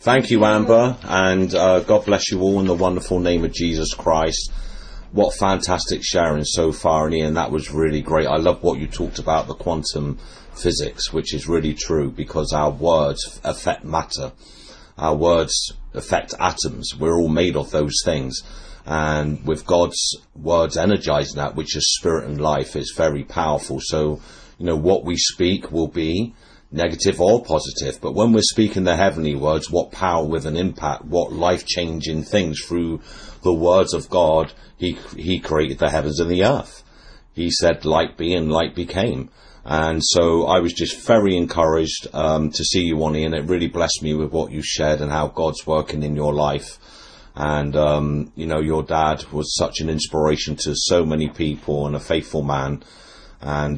Thank you, Amber, and God bless you all in the wonderful name of Jesus Christ. What fantastic sharing so far, Ian. That was really great. I love what you talked about, the quantum physics, which is really true, because our words affect matter. Our words affect atoms. We're all made of those things. And with God's words energizing that, which is spirit and life, is very powerful. So, what we speak will be negative or positive, but when we're speaking the heavenly words, what power with an impact, what life-changing things through the words of God. He created the heavens and the earth. He said light be, and light became. And so I was just very encouraged to see you on here, and it really blessed me with what you shared and how God's working in your life. And your dad was such an inspiration to so many people and a faithful man. And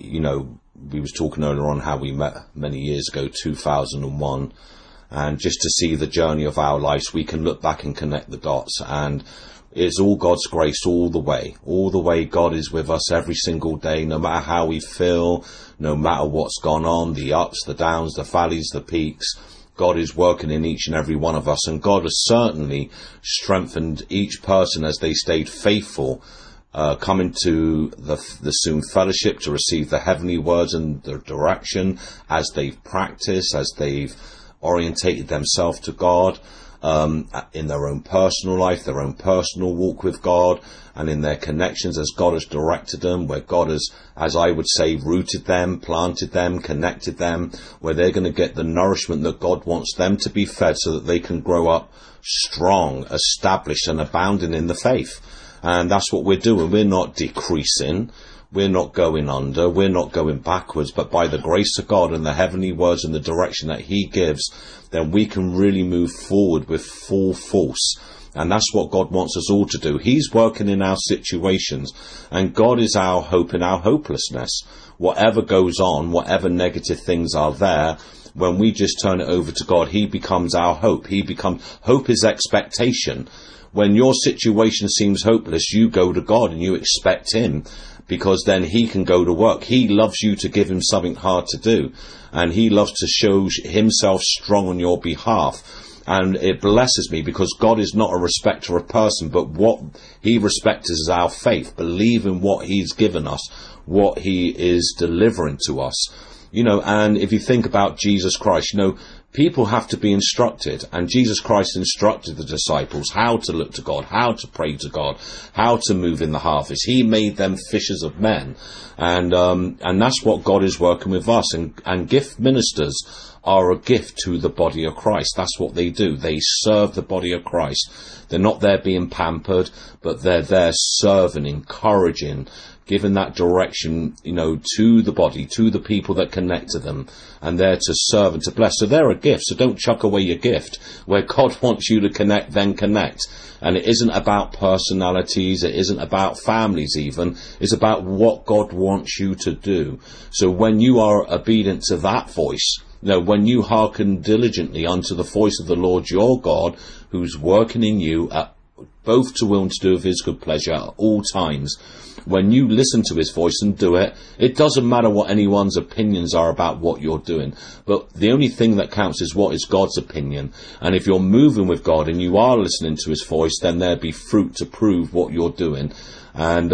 we was talking earlier on how we met many years ago, 2001, and just to see the journey of our lives, we can look back and connect the dots, and it's all God's grace all the way. God is with us every single day, no matter how we feel, no matter what's gone on, the ups, the downs, the valleys, the peaks. God is working in each and every one of us, and God has certainly strengthened each person as they stayed faithful, coming to the Zoom fellowship to receive the heavenly words and the direction as they've practiced, as they've orientated themselves to God, in their own personal life, their own personal walk with God, and in their connections as God has directed them, where God has, as I would say, rooted them, planted them, connected them, where they're going to get the nourishment that God wants them to be fed so that they can grow up strong, established and abounding in the faith. And that's what we're doing. We're not decreasing. We're not going under. We're not going backwards. But by the grace of God and the heavenly words and the direction that He gives, then we can really move forward with full force. And that's what God wants us all to do. He's working in our situations. And God is our hope in our hopelessness. Whatever goes on, whatever negative things are there, when we just turn it over to God, He becomes our hope. Hope is expectation. When your situation seems hopeless, you go to God and you expect Him, because then He can go to work. He loves you to give Him something hard to do, and He loves to show Himself strong on your behalf. And it blesses me, because God is not a respecter of person, but what He respects is our faith, believing what He's given us, what He is delivering to us. And if you think about Jesus Christ, people have to be instructed, and Jesus Christ instructed the disciples how to look to God, how to pray to God, how to move in the harvest. He made them fishers of men, and that's what God is working with us. And gift ministers are a gift to the body of Christ. That's what they do. They serve the body of Christ. They're not there being pampered, but they're there serving, encouraging, giving that direction, to the body, to the people that connect to them, and there to serve and to bless. So they're a gift. So don't chuck away your gift. Where God wants you to connect, then connect. And it isn't about personalities. It isn't about families even. It's about what God wants you to do. So when you are obedient to that voice, when you hearken diligently unto the voice of the Lord your God, who's working in you at both to will and to do of His good pleasure at all times, when you listen to His voice and do it, it doesn't matter what anyone's opinions are about what you're doing. But the only thing that counts is what is God's opinion. And if you're moving with God and you are listening to His voice, then there'll be fruit to prove what you're doing. And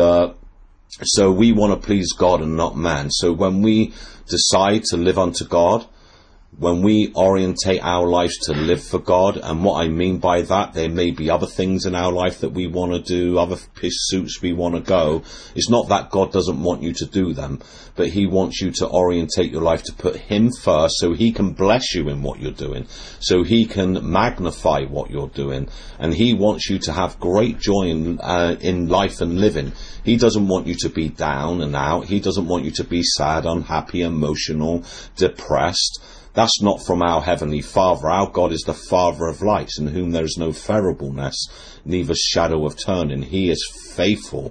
so we want to please God and not man. So when we decide to live unto God, when we orientate our lives to live for God, and what I mean by that, there may be other things in our life that we want to do, other pursuits we want to go. It's not that God doesn't want you to do them, but He wants you to orientate your life to put Him first, so He can bless you in what you're doing, so He can magnify what you're doing, and He wants you to have great joy in life and living. He doesn't want you to be down and out. He doesn't want you to be sad, unhappy, emotional, depressed. That's not from our Heavenly Father. Our God is the Father of lights, in whom there is no variableness, neither shadow of turning. He is faithful.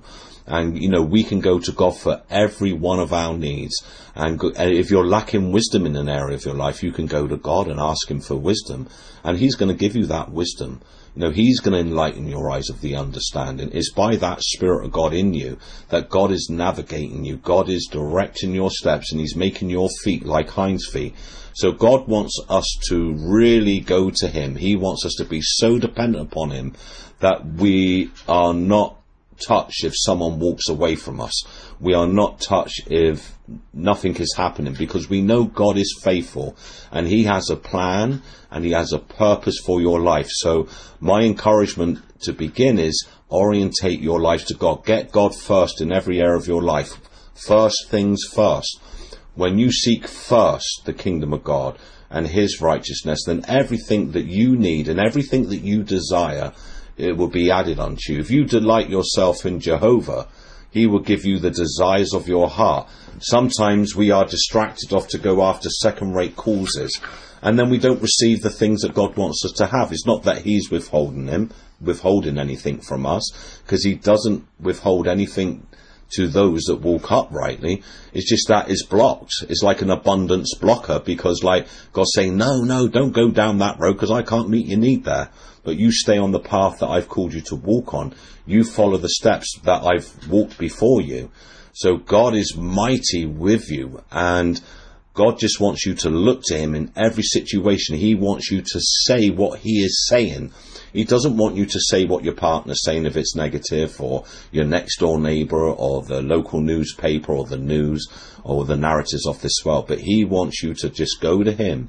And, we can go to God for every one of our needs. And if you're lacking wisdom in an area of your life, you can go to God and ask him for wisdom. And he's going to give you that wisdom. He's going to enlighten your eyes of the understanding. It's by that Spirit of God in you that God is navigating you. God is directing your steps, and he's making your feet like hinds feet. So God wants us to really go to him. He wants us to be so dependent upon him that we are not touched if someone walks away from us. We are not touched if nothing is happening, because we know God is faithful and he has a plan and he has a purpose for your life. So my encouragement to begin is orientate your life to God. Get God first in every area of your life. First things first. When you seek first the kingdom of God and his righteousness, then everything that you need and everything that you desire, it will be added unto you. If you delight yourself in Jehovah, he will give you the desires of your heart. Sometimes we are distracted off to go after second-rate causes, and then we don't receive the things that God wants us to have. It's not that he's withholding anything from us, because he doesn't withhold anything to those that walk uprightly. It's just that it's blocked. It's like an abundance blocker, because like God's saying, no, don't go down that road, because I can't meet your need there. But you stay on the path that I've called you to walk on. You follow the steps that I've walked before you. So God is mighty with you, and God just wants you to look to him in every situation. He wants you to say what he is saying. He doesn't want you to say what your partner's saying if it's negative, or your next door neighbour, or the local newspaper, or the news, or the narratives of this world. But he wants you to just go to him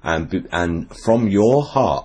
and from your heart,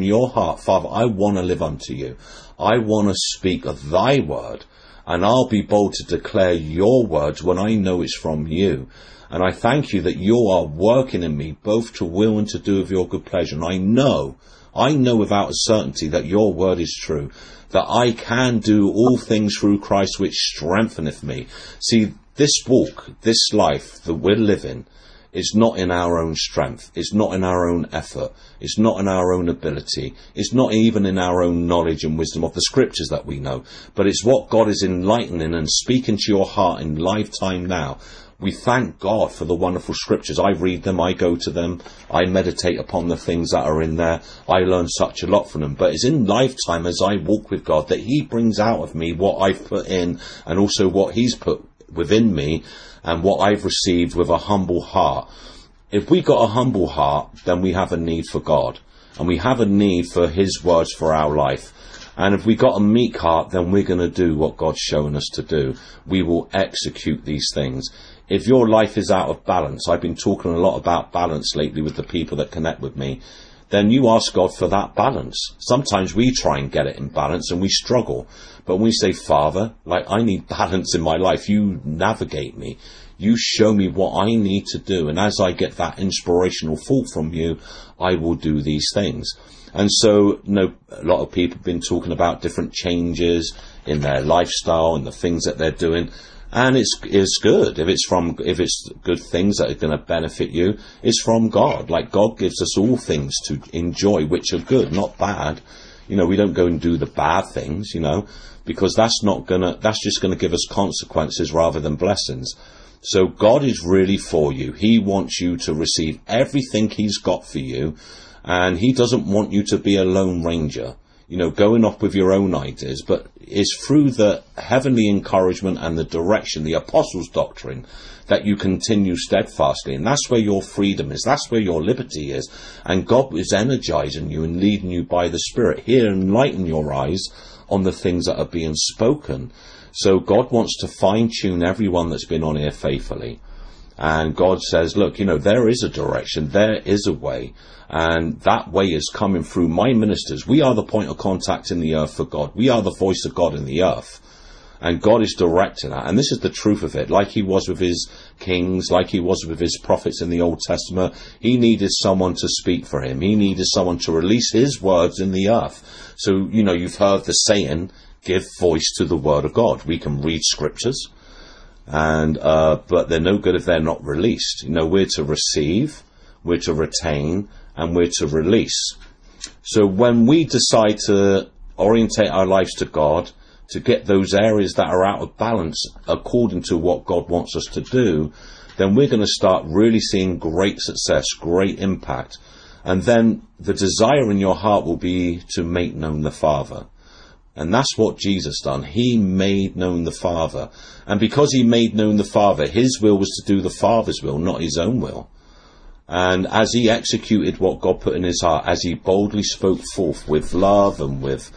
Father, I want to live unto you. I want to speak of thy word, and I'll be bold to declare your words when I know it's from you. And I thank you that you are working in me both to will and to do of your good pleasure. And I know without a certainty that your word is true, that I can do all things through Christ which strengtheneth me. See, this walk, this life that we're living, is not in our own strength. It's not in our own effort. It's not in our own ability. It's not even in our own knowledge and wisdom of the scriptures that we know. But it's what God is enlightening and speaking to your heart in lifetime now. We thank God for the wonderful scriptures. I read them, I go to them, I meditate upon the things that are in there. I learn such a lot from them. But it's in lifetime, as I walk with God, that he brings out of me what I've put in, and also what he's put within me, and what I've received with a humble heart. If we got a humble heart, then we have a need for God, and we have a need for his words for our life. And if we got a meek heart, then we're going to do what God's shown us to do. We will execute these things. If your life is out of balance, I've been talking a lot about balance lately with the people that connect with me, then you ask God for that balance. Sometimes we try and get it in balance and we struggle. But when we say, Father, I need balance in my life, you navigate me. You show me what I need to do. And as I get that inspirational thought from you, I will do these things. And so, a lot of people have been talking about different changes in their lifestyle and the things that they're doing. And it's good. If it's good things that are going to benefit you, it's from God. Like God gives us all things to enjoy, which are good, not bad. We don't go and do the bad things, because that's just going to give us consequences rather than blessings. So God is really for you. He wants you to receive everything he's got for you. And he doesn't want you to be a lone ranger, going off with your own ideas, but it's through the heavenly encouragement and the direction, the apostles' doctrine, that you continue steadfastly. And that's where your freedom is. That's where your liberty is. And God is energizing you and leading you by the Spirit. Here, enlighten your eyes on the things that are being spoken. So God wants to fine-tune everyone that's been on here faithfully. And God says, look, there is a direction, there is a way, and that way is coming through my ministers. We are the point of contact in the earth for God. We are the voice of God in the earth. And God is directing that. And this is the truth of it. Like he was with his kings, like he was with his prophets in the Old Testament, he needed someone to speak for him. He needed someone to release his words in the earth. So, you've heard the saying, give voice to the word of God. We can read scriptures, but they're no good if they're not released. We're to receive, we're to retain, and we're to release. So when we decide to orientate our lives to God, to get those areas that are out of balance according to what God wants us to do, then we're going to start really seeing great success, great impact. And then the desire in your heart will be to make known the Father. And that's what Jesus done. He made known the Father. And because he made known the Father, his will was to do the Father's will, not his own will. And as he executed what God put in his heart, as he boldly spoke forth with love and with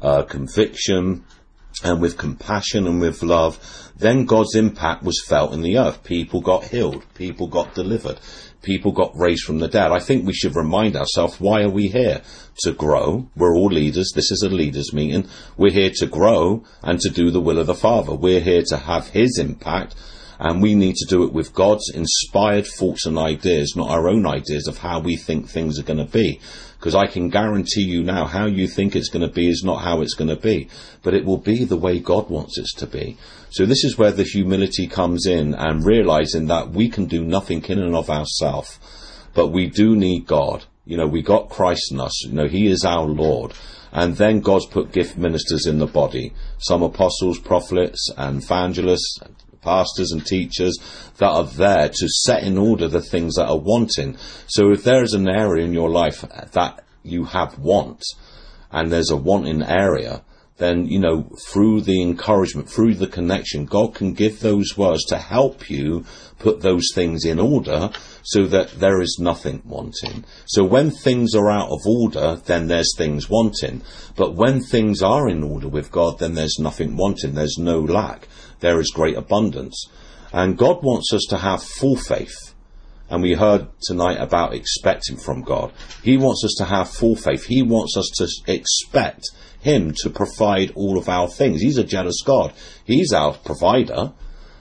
conviction and with compassion and with love, then God's impact was felt in the earth. People got healed. People got delivered. People got raised from the dead. I think we should remind ourselves, why are we here? To grow. We're all leaders. This is a leaders meeting. We're here to grow and to do the will of the Father. We're here to have his impact, and we need to do it with God's inspired thoughts and ideas, not our own ideas of how we think things are going to be. Because I can guarantee you now, how you think it's going to be is not how it's going to be. But it will be the way God wants it to be. So this is where the humility comes in, and realizing that we can do nothing in and of ourselves. But we do need God. We got Christ in us. he is our Lord. And then God's put gift ministers in the body. Some apostles, prophets, and evangelists, pastors and teachers that are there to set in order the things that are wanting. So if there is an area in your life that you have want, and there's a wanting area, then, through the encouragement, through the connection, God can give those words to help you put those things in order so that there is nothing wanting. So when things are out of order, then there's things wanting. But when things are in order with God, then there's nothing wanting. There's no lack. There is great abundance. And God wants us to have full faith. And we heard tonight about expecting from God. He wants us to have full faith. He wants us to expect him to provide all of our things. He's a jealous God. He's our provider.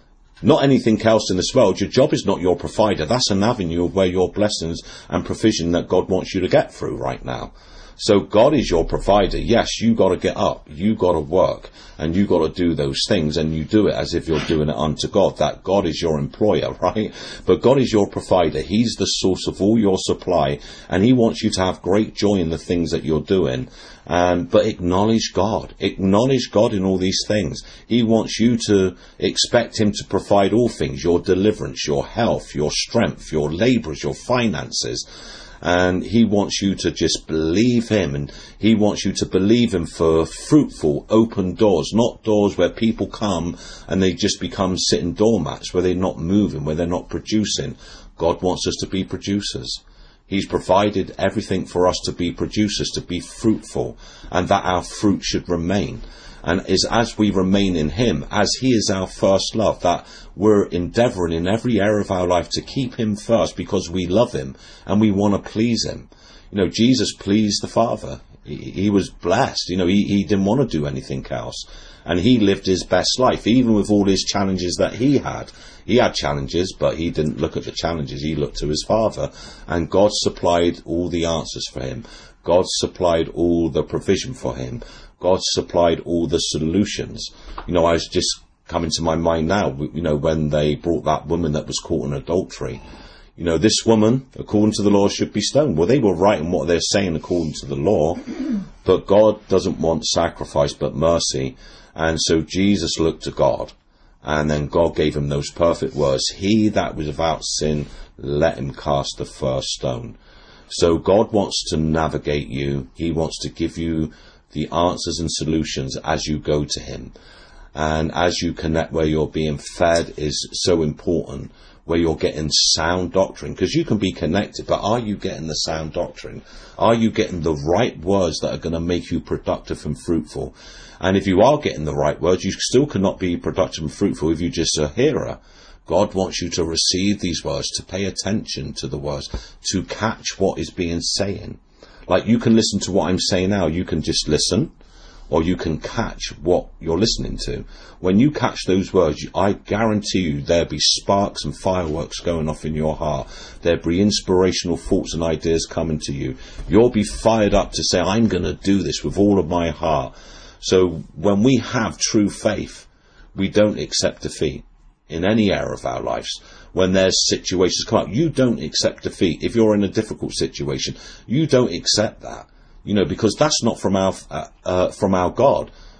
Not anything else in this world. Your job is not your provider. That's an avenue of where your blessings and provision that God wants you to get through right now. So God is your provider. Yes, you got to get up. You got to work. And you got to do those things. And you do it as if you're doing it unto God. That God is your employer, right? But God is your provider. He's the source of all your supply. And he wants you to have great joy in the things that you're doing. But acknowledge God. Acknowledge God in all these things. He wants you to expect him to provide all things. Your deliverance, your health, your strength, your labourers, your finances. And he wants you to just believe him, and he wants you to believe him for fruitful, open doors, not doors where people come and they just become sitting doormats, where they're not moving, where they're not producing. God wants us to be producers. He's provided everything for us to be producers, to be fruitful, and that our fruit should remain. And is as we remain in him, as he is our first love, that we're endeavouring in every area of our life to keep him first, because we love him and we want to please him. Jesus pleased the Father. He was blessed. He didn't want to do anything else. And he lived his best life, even with all his challenges that he had. He had challenges, but he didn't look at the challenges. He looked to his Father. And God supplied all the answers for him. God supplied all the provision for him. God supplied all the solutions. I was just coming to my mind now, when they brought that woman that was caught in adultery. This woman, according to the law, should be stoned. Well, they were right in what they're saying according to the law, but God doesn't want sacrifice but mercy. And so Jesus looked to God, and then God gave him those perfect words. He that was without sin, let him cast the first stone. So God wants to navigate you. He wants to give you the answers and solutions as you go to him. And as you connect, where you're being fed is so important, where you're getting sound doctrine. Because you can be connected, but are you getting the sound doctrine? Are you getting the right words that are going to make you productive and fruitful? And if you are getting the right words, you still cannot be productive and fruitful if you're just a hearer. God wants you to receive these words, to pay attention to the words, to catch what is being said. Like, you can listen to what I'm saying now, you can just listen, or you can catch what you're listening to. When you catch those words, I guarantee you there'll be sparks and fireworks going off in your heart. There'll be inspirational thoughts and ideas coming to you. You'll be fired up to say, I'm going to do this with all of my heart. So when we have true faith, we don't accept defeat in any area of our lives. When there's situations come up, you don't accept defeat. If you're in a difficult situation, you don't accept that, because that's not from our God.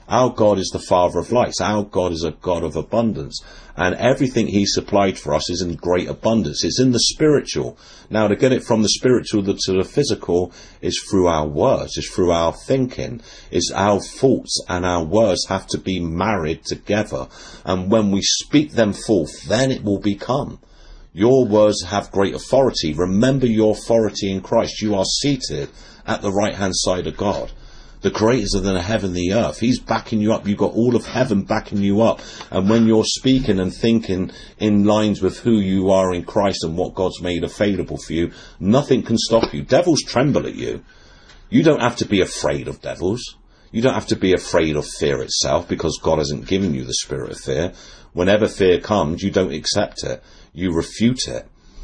Our God is the Father of lights. Our God is a God of abundance. And everything he supplied for us is in great abundance. It's in the spiritual. Now, to get it from the spiritual to the physical is through our words, is through our thinking. It's our thoughts and our words have to be married together. And when we speak them forth, then it will become. Your words have great authority. Remember your authority in Christ. You are seated at the right-hand side of God. The creator than the heaven and the earth. He's backing you up. You've got all of heaven backing you up. And when you're speaking and thinking in lines with who you are in Christ and what God's made available for you, nothing can stop you. Devils tremble at you. You don't have to be afraid of devils. You don't have to be afraid of fear itself, because God hasn't given you the spirit of fear. Whenever fear comes, you don't accept it. You refute it.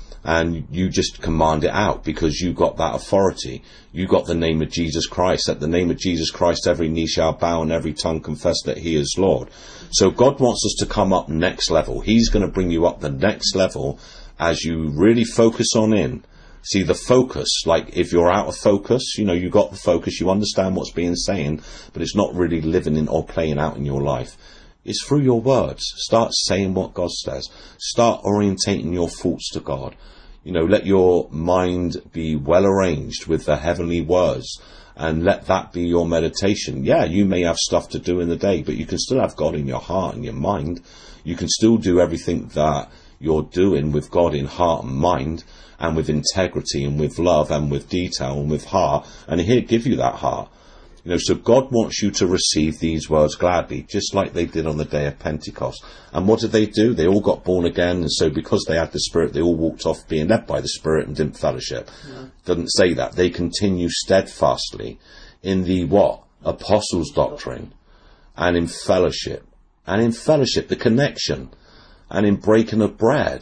And you just command it out, because you got that authority. You got the name of Jesus Christ. At the name of Jesus Christ, every knee shall bow and every tongue confess that he is Lord. So God wants us to come up next level. He's going to bring you up the next level as you really focus on in. See, the focus, like if you're out of focus, you got the focus, you understand what's being said, but it's not really living in or playing out in your life. It's through your words. Start saying what God says. Start orientating your thoughts to God. Let your mind be well arranged with the heavenly words, and let that be your meditation. Yeah, you may have stuff to do in the day, but you can still have God in your heart and your mind. You can still do everything that you're doing with God in heart and mind, and with integrity and with love and with detail and with heart, and he'll give you that heart. So God wants you to receive these words gladly, just like they did on the day of Pentecost. And what did they do? They all got born again, and so because they had the Spirit, they all walked off being led by the Spirit and didn't fellowship. Yeah. Doesn't say that. They continue steadfastly in the apostles' doctrine, and in fellowship. And in fellowship, the connection, and in breaking of bread,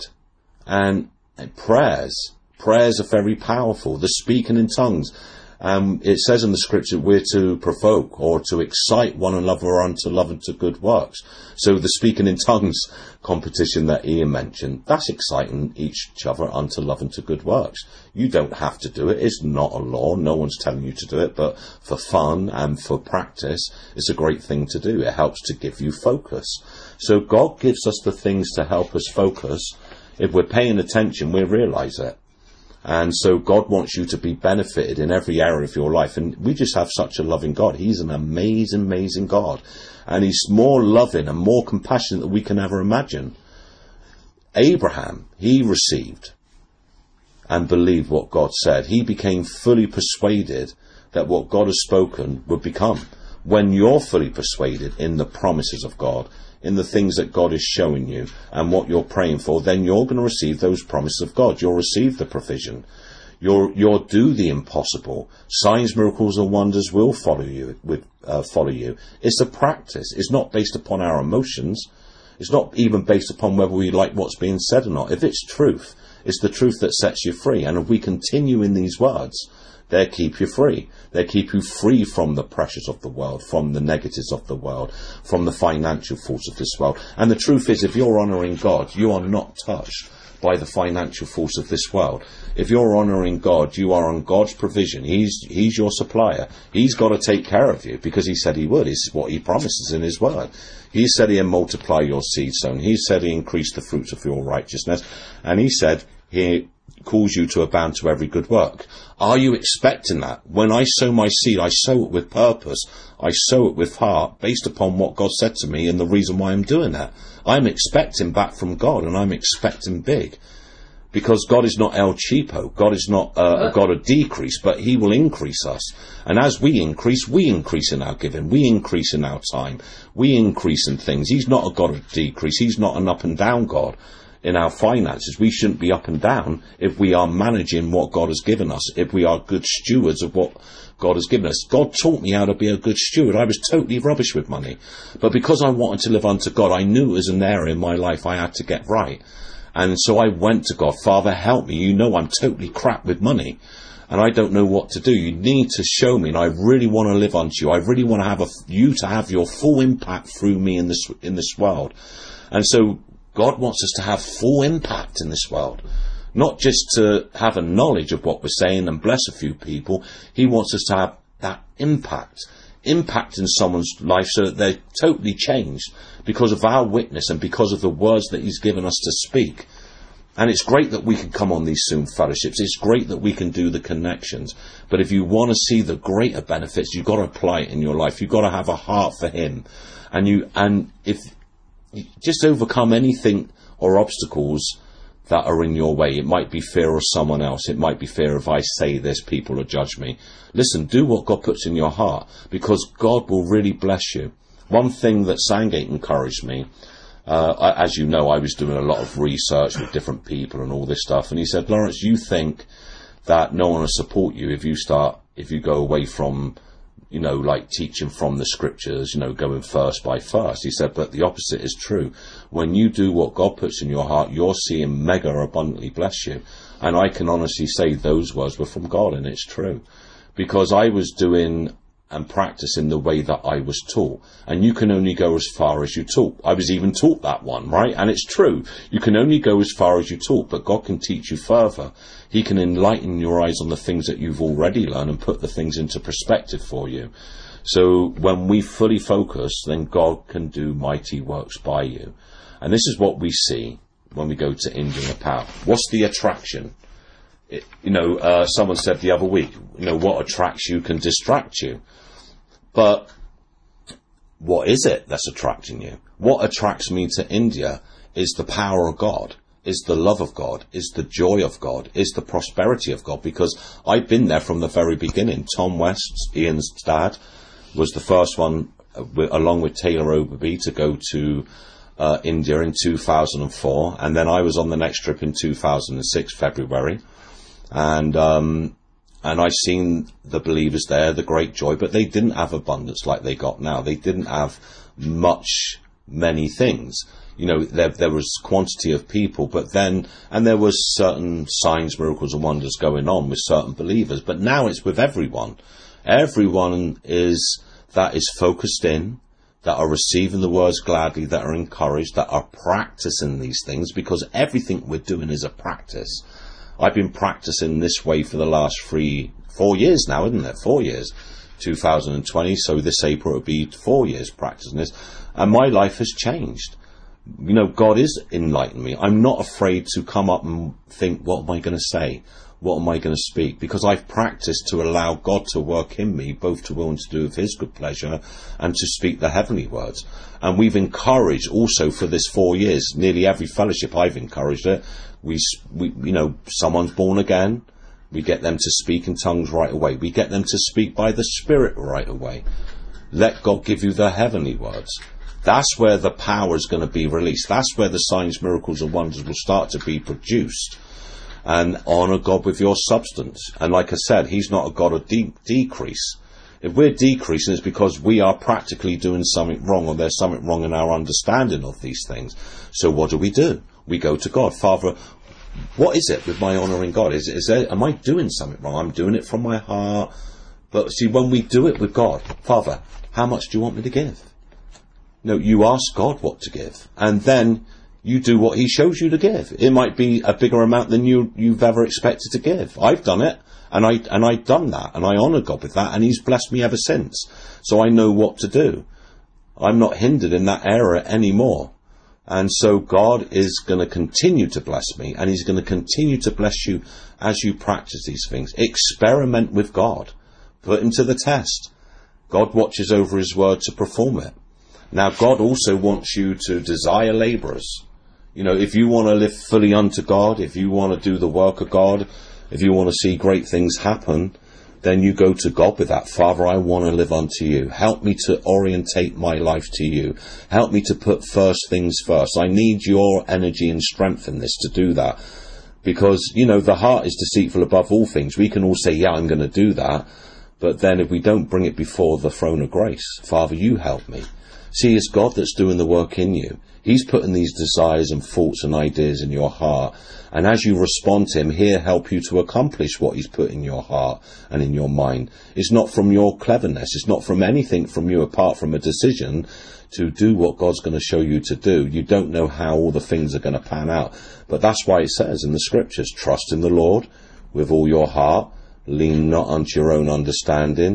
and prayers. Prayers are very powerful. The speaking in tongues. It says in the scripture we're to provoke or to excite one another unto love and to good works. So the speaking in tongues competition that Ian mentioned, that's exciting each other unto love and to good works. You don't have to do it. It's not a law. No one's telling you to do it. But for fun and for practice, it's a great thing to do. It helps to give you focus. So God gives us the things to help us focus. If we're paying attention, we'll realize it. And so God wants you to be benefited in every area of your life. And we just have such a loving God. He's an amazing, amazing God. And he's more loving and more compassionate than we can ever imagine. Abraham, he received and believed what God said. He became fully persuaded that what God has spoken would become. When you're fully persuaded in the promises of God, in the things that God is showing you and what you're praying for, then you're going to receive those promises of God. You'll receive the provision. You'll do the impossible. Signs, miracles, and wonders will follow you. It's a practice. It's not based upon our emotions. It's not even based upon whether we like what's being said or not. If it's truth, it's the truth that sets you free. And if we continue in these words, they keep you free. They keep you free from the pressures of the world, from the negatives of the world, from the financial force of this world. And the truth is, if you're honouring God, you are not touched by the financial force of this world. If you're honouring God, you are on God's provision. He's your supplier. He's got to take care of you, because he said he would. It's what he promises in his word. He said he'll multiply your seed sown. He said he increased the fruits of your righteousness. And he said he calls you to abound to every good work. Are you expecting that? When I sow my seed, I sow it with purpose. I sow it with heart, based upon what God said to me and the reason why I'm doing that. I'm expecting back from God, and I'm expecting big. Because God is not El Cheapo. God is not a God of decrease, but he will increase us. And as we increase in our giving. We increase in our time. We increase in things. He's not a God of decrease. He's not an up and down God. In our finances, we shouldn't be up and down if we are managing what God has given us, if we are good stewards of what God has given us. God taught me how to be a good steward. I was totally rubbish with money. But because I wanted to live unto God, I knew it was an area in my life I had to get right. And so I went to God. Father, help me. You know I'm totally crap with money, and I don't know what to do. You need to show me, and I really want to live unto you. I really want to have you to have your full impact through me in this world. And so God wants us to have full impact in this world, not just to have a knowledge of what we're saying and bless a few people. He wants us to have that impact. impacting someone's life so that they're totally changed because of our witness and because of the words that he's given us to speak. And it's great that we can come on these Zoom fellowships. It's great that we can do the connections. But if you want to see the greater benefits, you've got to apply it in your life. You've got to have a heart for him. And if you just overcome anything or obstacles that are in your way. It might be fear of someone else. It might be fear if I say this, people will judge me. Listen, do what God puts in your heart, because God will really bless you. One thing that Sandgate encouraged me, as you know, I was doing a lot of research with different people and all this stuff, and he said, Lawrence, you think that no one will support you if you go away from, like teaching from the scriptures, going verse by verse. He said, but the opposite is true. When you do what God puts in your heart, you're seeing mega abundantly bless you. And I can honestly say those words were from God, and it's true. Because I was doing and practicing the way that I was taught. And you can only go as far as you taught. I was even taught that one, right? And it's true. You can only go as far as you taught, but God can teach you further. He can enlighten your eyes on the things that you've already learned and put the things into perspective for you. So when we fully focus, then God can do mighty works by you. And this is what we see when we go to India and Nepal. What's the attraction? Someone said the other week, what attracts you can distract you. But what is it that's attracting you? What attracts me to India is the power of God, is the love of God, is the joy of God, is the prosperity of God, because I've been there from the very beginning. Tom West, Ian's dad, was the first one, along with Taylor Oberby, to go to India in 2004. And then I was on the next trip in 2006, February. And I seen the believers there, the great joy, but they didn't have abundance like they got now. They didn't have many things. There was quantity of people, and there was certain signs, miracles and wonders going on with certain believers, but now it's with everyone. Everyone that is focused in, that are receiving the words gladly, that are encouraged, that are practicing these things, because everything we're doing is a practice. I've been practicing this way for the last 4 years now, isn't it? 4 years. 2020, so this April it'll be 4 years practicing this. And my life has changed. God is enlightening me. I'm not afraid to come up and think, what am I going to say? What am I going to speak? Because I've practiced to allow God to work in me, both to will and to do of his good pleasure, and to speak the heavenly words. And we've encouraged also for this 4 years, nearly every fellowship I've encouraged it. We someone's born again. We get them to speak in tongues right away. We get them to speak by the Spirit right away. Let God give you the heavenly words. That's where the power is going to be released. That's where the signs, miracles and wonders will start to be produced. And honour God with your substance. And like I said, he's not a God of decrease. If we're decreasing, it's because we are practically doing something wrong, or there's something wrong in our understanding of these things. So what do? We go to God. Father, what is it with my honouring God? Am I doing something wrong? I'm doing it from my heart. But see, when we do it with God, Father, how much do you want me to give? No, you ask God what to give. And then you do what he shows you to give. It might be a bigger amount than you've ever expected to give. I've done it, and I've done that, and I honour God with that, and he's blessed me ever since. So I know what to do. I'm not hindered in that area anymore. And so God is going to continue to bless me, and he's going to continue to bless you as you practice these things. Experiment with God. Put him to the test. God watches over his word to perform it. Now, God also wants you to desire labourers. If you want to live fully unto God, if you want to do the work of God, if you want to see great things happen, then you go to God with that. Father, I want to live unto you. Help me to orientate my life to you. Help me to put first things first. I need your energy and strength in this to do that. Because, the heart is deceitful above all things. We can all say, yeah, I'm going to do that. But then if we don't bring it before the throne of grace, Father, you help me. See, it's God that's doing the work in you. He's putting these desires and thoughts and ideas in your heart. And as you respond to him, he'll help you to accomplish what he's put in your heart and in your mind. It's not from your cleverness. It's not from anything from you apart from a decision to do what God's going to show you to do. You don't know how all the things are going to pan out. But that's why it says in the scriptures, trust in the Lord with all your heart. Lean not unto your own understanding.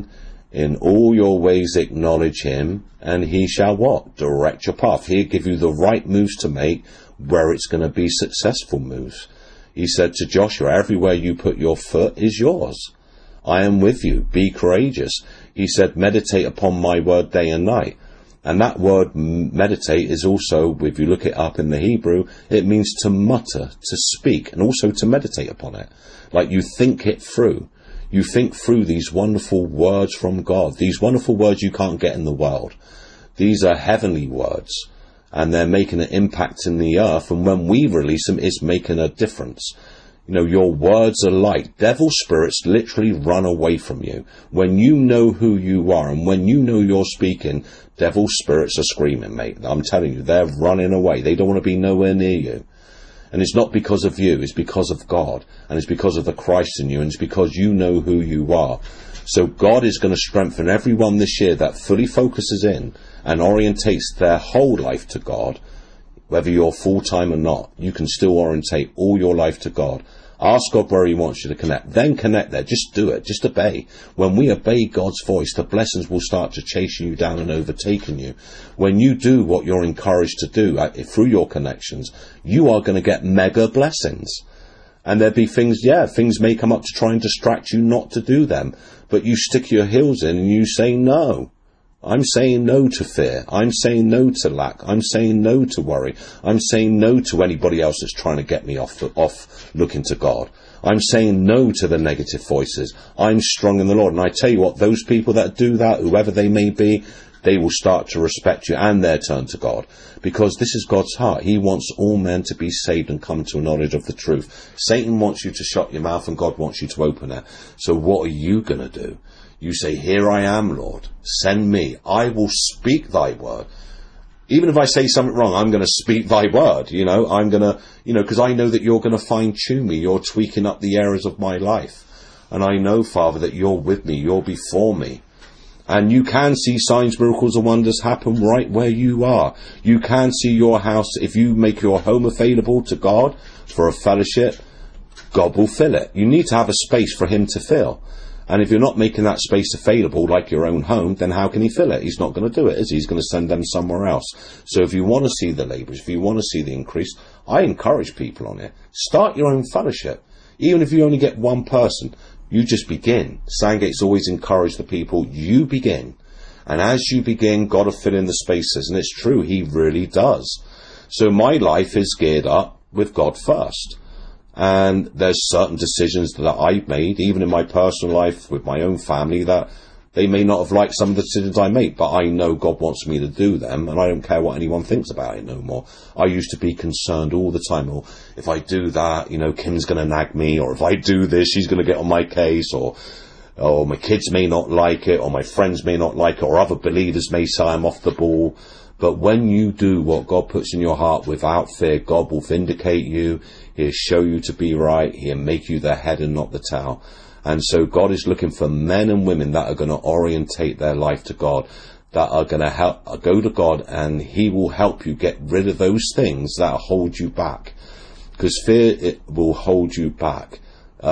In all your ways acknowledge him, and he shall what? Direct your path. He'll give you the right moves to make where it's going to be successful moves. He said to Joshua, everywhere you put your foot is yours. I am with you. Be courageous. He said, meditate upon my word day and night. And that word meditate is also, if you look it up in the Hebrew, it means to mutter, to speak, and also to meditate upon it. Like you think it through. You think through these wonderful words from God. These wonderful words you can't get in the world. These are heavenly words. And they're making an impact in the earth. And when we release them, it's making a difference. You know, your words are light. Devil spirits literally run away from you. When you know who you are and when you know you're speaking, devil spirits are screaming, mate. I'm telling you, they're running away. They don't want to be nowhere near you. And it's not because of you, it's because of God. And it's because of the Christ in you, and it's because you know who you are. So God is going to strengthen everyone this year that fully focuses in and orientates their whole life to God. Whether you're full-time or not, you can still orientate all your life to God. Ask God where he wants you to connect. Then connect there. Just do it. Just obey. When we obey God's voice, the blessings will start to chasing you down and overtaking you. When you do what you're encouraged to do through your connections, you are going to get mega blessings. And there'll be things may come up to try and distract you not to do them. But you stick your heels in and you say no. I'm saying no to fear. I'm saying no to lack. I'm saying no to worry. I'm saying no to anybody else that's trying to get me off looking to God. I'm saying no to the negative voices. I'm strong in the Lord. And I tell you what, those people that do that, whoever they may be, they will start to respect you and their turn to God. Because this is God's heart. He wants all men to be saved and come to a knowledge of the truth. Satan wants you to shut your mouth and God wants you to open it. So what are you going to do? You say, here I am, Lord. Send me. I will speak thy word. Even if I say something wrong, I'm going to speak thy word. I'm going to, because I know that you're going to fine tune me. You're tweaking up the areas of my life. And I know, Father, that you're with me. You're before me. And you can see signs, miracles and wonders happen right where you are. You can see your house. If you make your home available to God for a fellowship, God will fill it. You need to have a space for him to fill. And if you're not making that space available like your own home, then how can he fill it? He's not going to do it, is he? He's going to send them somewhere else. So if you want to see the labourers, if you want to see the increase, I encourage people on it. Start your own fellowship. Even if you only get one person, you just begin. Sandgate's always encouraged the people, you begin. And as you begin, God will fill in the spaces. And it's true, he really does. So my life is geared up with God first. And there's certain decisions that I've made, even in my personal life with my own family, that they may not have liked some of the decisions I make, but I know God wants me to do them, and I don't care what anyone thinks about it no more. I used to be concerned all the time, or if I do that, Kim's going to nag me, or if I do this, she's going to get on my case, or my kids may not like it, or my friends may not like it, or other believers may say I'm off the ball. But when you do what God puts in your heart without fear, God will vindicate you. He'll show you to be right. He'll make you the head and not the tail. And so God is looking for men and women that are going to orientate their life to God, that are going to go to God, and he will help you get rid of those things that hold you back. Because fear, it will hold you back.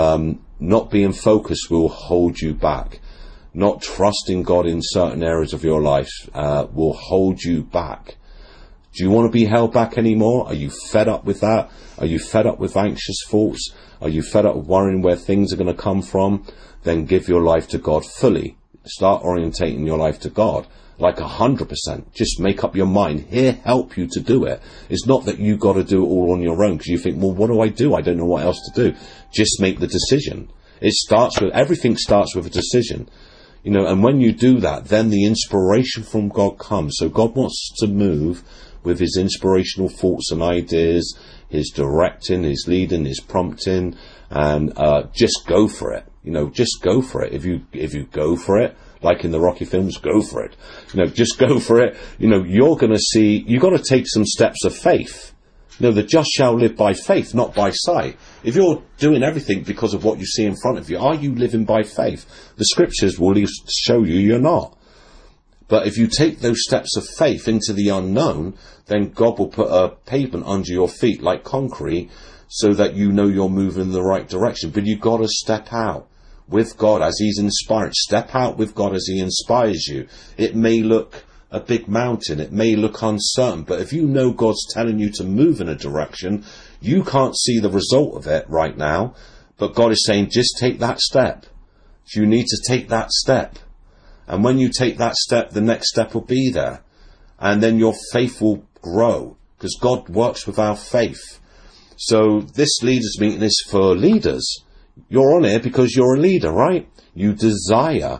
Not being focused will hold you back. Not trusting God in certain areas of your life will hold you back. Do you want to be held back anymore? Are you fed up with that? Are you fed up with anxious thoughts? Are you fed up with worrying where things are going to come from? Then give your life to God fully. Start orientating your life to God. Like 100%. Just make up your mind. He'll help you to do it. It's not that you've got to do it all on your own, because you think, well, what do? I don't know what else to do. Just make the decision. Everything starts with a decision. And when you do that, then the inspiration from God comes. So God wants to move with his inspirational thoughts and ideas, his directing, his leading, his prompting, and just go for it. Just go for it. If you go for it, like in the Rocky films, go for it. Just go for it. You're going to see, you've got to take some steps of faith. The just shall live by faith, not by sight. If you're doing everything because of what you see in front of you, are you living by faith? The scriptures will show you you're not. But if you take those steps of faith into the unknown, then God will put a pavement under your feet like concrete, so that you're moving in the right direction. But you've got to step out. with God as he's inspired. Step out with God as he inspires you. It may look a big mountain. It may look uncertain. But if you know God's telling you to move in a direction, you can't see the result of it right now. But God is saying, just take that step. You need to take that step. And when you take that step, the next step will be there. And then your faith will grow, because God works with our faith. So this leaders meeting is for leaders. You're on here because you're a leader, right? You desire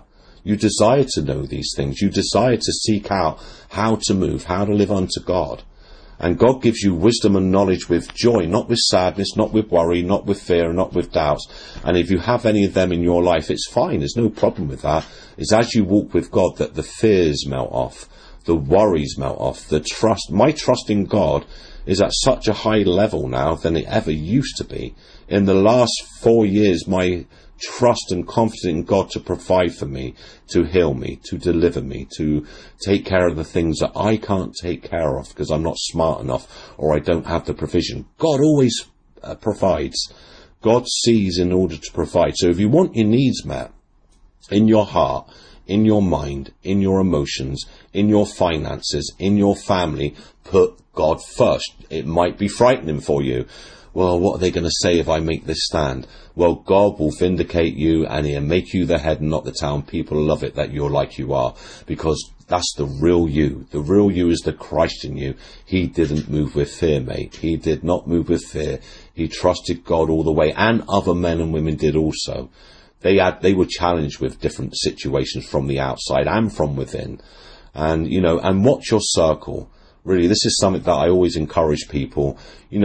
to know these things. You desire to seek out how to move, how to live unto God. And God gives you wisdom and knowledge with joy, not with sadness, not with worry, not with fear, not with doubts. And if you have any of them in your life, it's fine. There's no problem with that. It's as you walk with God that the fears melt off, the worries melt off, the trust. My trust in God is at such a high level now than it ever used to be. In the last 4 years, my trust and confidence in God to provide for me, to heal me, to deliver me, to take care of the things that I can't take care of because I'm not smart enough or I don't have the provision. God always provides. God sees in order to provide. So if you want your needs met in your heart, in your mind, in your emotions, in your finances, in your family, put God first. It might be frightening for you. Well, what are they going to say if I make this stand? Well, God will vindicate you and he'll make you the head and not the tail. People love it that you're like you are, because that's the real you. The real you is the Christ in you. He didn't move with fear, mate. He did not move with fear. He trusted God all the way, and other men and women did also. They were challenged with different situations from the outside and from within. And, and watch your circle. Really, this is something that I always encourage people.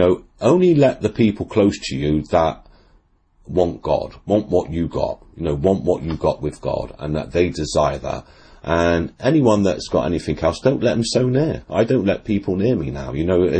Only let the people close to you that want God, want what you got, want what you got with God, and that they desire that. And anyone that's got anything else, don't let them so near. I don't let people near me now.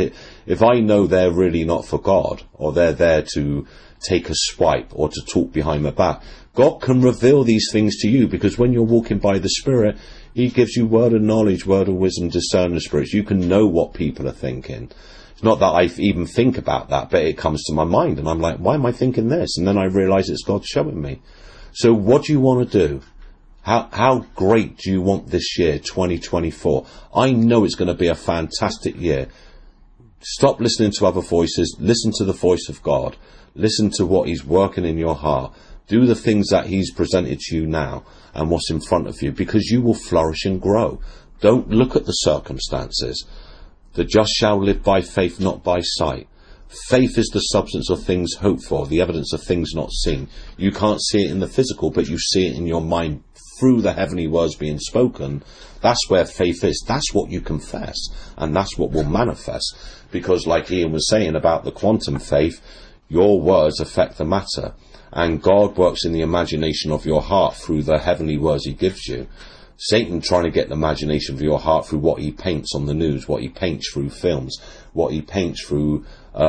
If I know they're really not for God, or they're there to take a swipe or to talk behind my back, God can reveal these things to you, because when you're walking by the Spirit, he gives you word of knowledge, word of wisdom, discern the spirits. You can know what people are thinking. It's not that I even think about that, but it comes to my mind and I'm like, why am I thinking this? And then I realise it's God showing me. So what do you want to do? How great do you want this year, 2024? I know it's going to be a fantastic year. Stop listening to other voices. Listen to the voice of God. Listen to what he's working in your heart. Do the things that he's presented to you now and what's in front of you, because you will flourish and grow. Don't look at the circumstances. The just shall live by faith, not by sight. Faith is the substance of things hoped for, the evidence of things not seen. You can't see it in the physical, but you see it in your mind through the heavenly words being spoken. That's where faith is. That's what you confess, and that's what will manifest. Because like Ian was saying about the quantum faith, your words affect the matter. And God works in the imagination of your heart through the heavenly words he gives you. Satan trying to get the imagination of your heart through what he paints on the news, what he paints through films, what he paints through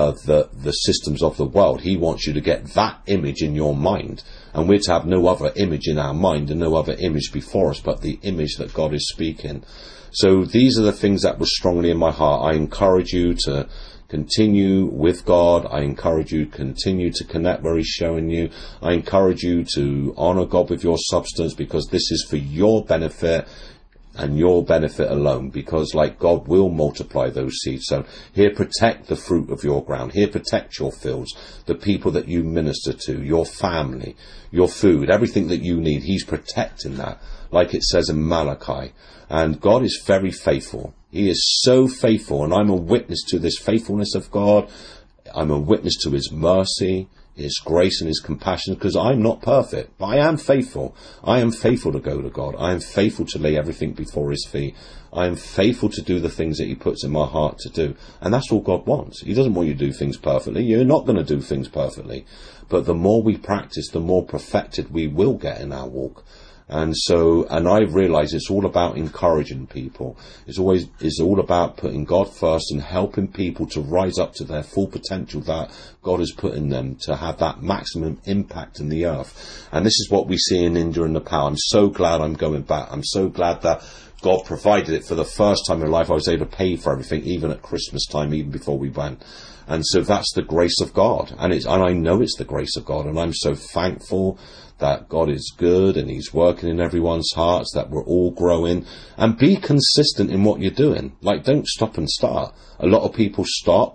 the systems of the world. He wants you to get that image in your mind. And we're to have no other image in our mind and no other image before us but the image that God is speaking. So these are the things that were strongly in my heart. I encourage you to continue with God. I encourage you to continue to connect where he's showing you. I encourage you to honour God with your substance, because this is for your benefit and your benefit alone, because like God will multiply those seeds. So here, protect the fruit of your ground. Here, protect your fields, the people that you minister to, your family, your food, everything that you need. He's protecting that, like it says in Malachi. And God is very faithful. He is so faithful, and I'm a witness to this faithfulness of God. I'm a witness to his mercy, his grace and his compassion, because I'm not perfect, but I am faithful. I am faithful to go to God. I am faithful to lay everything before his feet. I am faithful to do the things that he puts in my heart to do. And that's all God wants. He doesn't want you to do things perfectly. You're not going to do things perfectly. But the more we practice, the more perfected we will get in our walk. And I've realised it's all about encouraging people. It's all about putting God first and helping people to rise up to their full potential that God has put in them, to have that maximum impact in the earth. And this is what we see in India and Nepal. I'm so glad I'm going back. I'm so glad that God provided it for the first time in life. I was able to pay for everything, even at Christmas time, even before we went. And so that's the grace of God. And I know it's the grace of God. And I'm so thankful that God is good and he's working in everyone's hearts, that we're all growing, and be consistent in what you're doing. Like, don't stop and start. A lot of people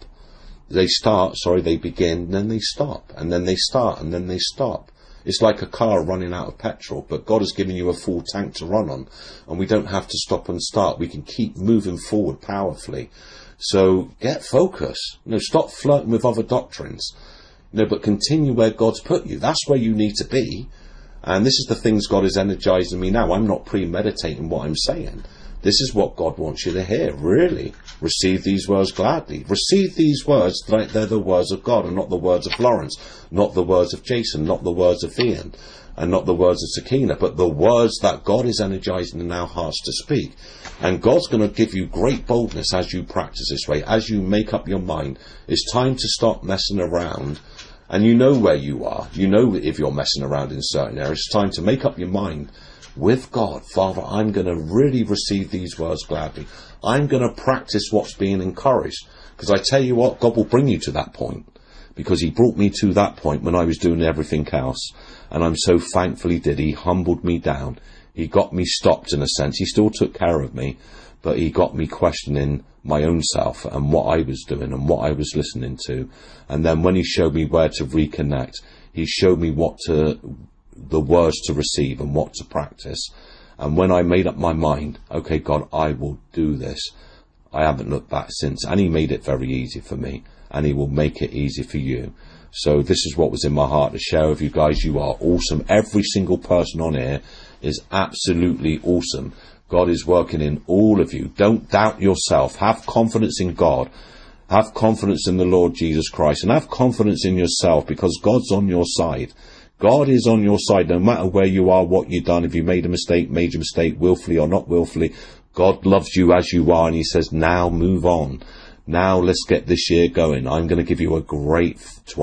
they begin, then they stop, and then they start, and then they stop. It's like a car running out of petrol, but God has given you a full tank to run on, and we don't have to stop and start. We can keep moving forward powerfully. So get focused. Stop flirting with other doctrines. But continue where God's put you. That's where you need to be. And this is the things God is energizing me now. I'm not premeditating what I'm saying. This is what God wants you to hear, really. Receive these words gladly. Receive these words like they're the words of God and not the words of Florence, not the words of Jason, not the words of Ian, and not the words of Sakina, but the words that God is energizing in our hearts to speak. And God's going to give you great boldness as you practice this way, as you make up your mind. It's time to stop messing around. And you know where you are. You know if you're messing around in certain areas. It's time to make up your mind with God. Father, I'm going to really receive these words gladly. I'm going to practice what's being encouraged. Because I tell you what, God will bring you to that point. Because he brought me to that point when I was doing everything else. And I'm so thankful he did. He humbled me down. He got me stopped in a sense. He still took care of me. But he got me questioning my own self and what I was doing and what I was listening to. And then when he showed me where to reconnect, he showed me the words to receive and what to practice. And when I made up my mind, okay, God, I will do this, I haven't looked back since. And he made it very easy for me, and he will make it easy for you. So this is what was in my heart to share with you guys. You are awesome. Every single person on here is absolutely awesome. God is working in all of you. Don't doubt yourself. Have confidence in God. Have confidence in the Lord Jesus Christ, and have confidence in yourself, because God's on your side. God is on your side no matter where you are, what you've done. If you made a mistake, willfully or not willfully, God loves you as you are, and he says, now move on. Now let's get this year going. I'm going to give you a great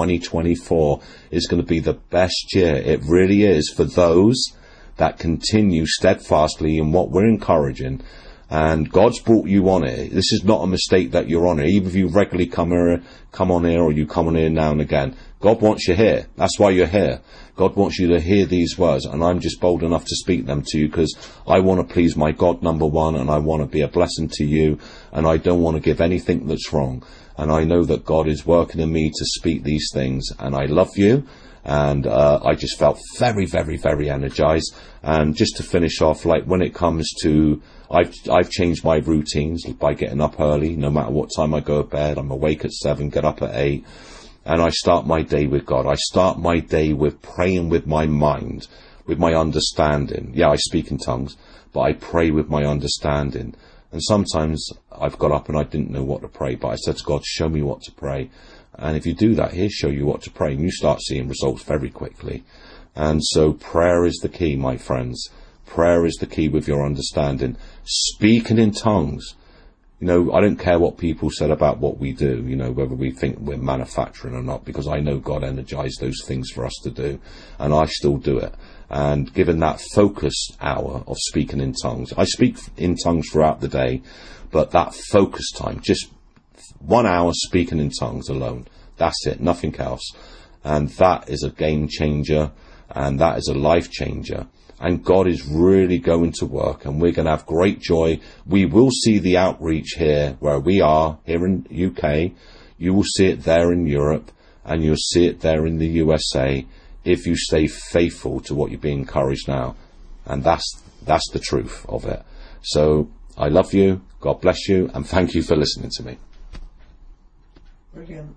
2024. It's going to be the best year. It really is, for those that continue steadfastly in what we're encouraging. And God's brought you on here. This is not a mistake that you're on here. Even if you regularly come on here, or you come on here now and again, God wants you here. That's why you're here. God wants you to hear these words, and I'm just bold enough to speak them to you because I want to please my God, number one, and I want to be a blessing to you, and I don't want to give anything that's wrong. And I know that God is working in me to speak these things, and I love you. And I just felt very, very, very energized. And just to finish off, like when it comes to, I've changed my routines by getting up early. No matter what time I go to bed, I'm awake at 7, get up at 8. And I start my day with God. I start my day with praying with my mind, with my understanding. Yeah, I speak in tongues, but I pray with my understanding. And sometimes I've got up and I didn't know what to pray, but I said to God, show me what to pray. And if you do that, he'll show you what to pray, and you start seeing results very quickly. And so prayer is the key, my friends. Prayer is the key with your understanding. Speaking in tongues. I don't care what people said about what we do, whether we think we're manufacturing or not, because I know God energized those things for us to do, and I still do it. And given that focused hour of speaking in tongues, I speak in tongues throughout the day, but that focus time, just 1 hour speaking in tongues alone, that's it, nothing else. And that is a game changer, and that is a life changer. And God is really going to work, and we're going to have great joy. We will see the outreach here where we are, here in UK. You will see it there in Europe, and you'll see it there in the USA, if you stay faithful to what you're being encouraged now. And that's the truth of it. So I love you, God bless you, and thank you for listening to me. Brilliant.